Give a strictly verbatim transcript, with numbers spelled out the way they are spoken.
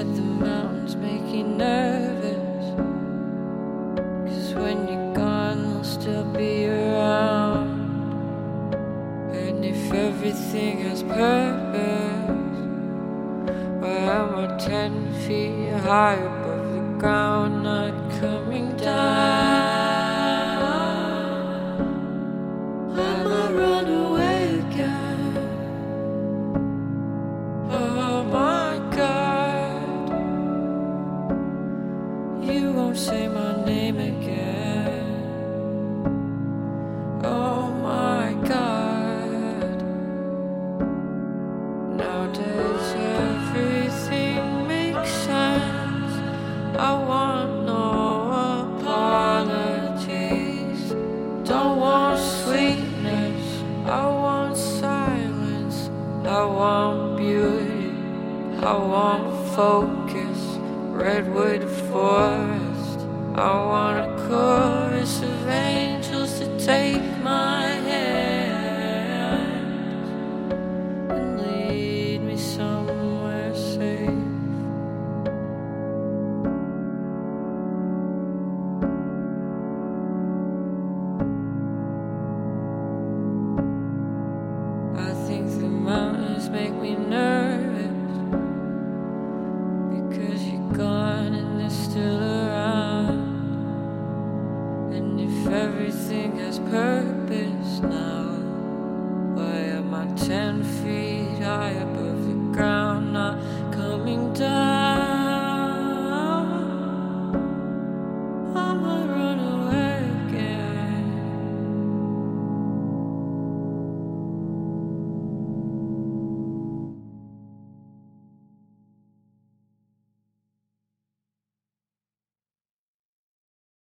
said the mountains make you nervous, 'cause when you're gone they'll still be around. And if everything has purpose, why am I ten feet high above the ground, not coming down? Am I run away again? Oh my God, you won't say my name again. Oh my God, now does everything make sense? I want no apologies, don't want sweetness, I want silence, I want beauty, I want focus, redwood forest, I want a chorus of angels to take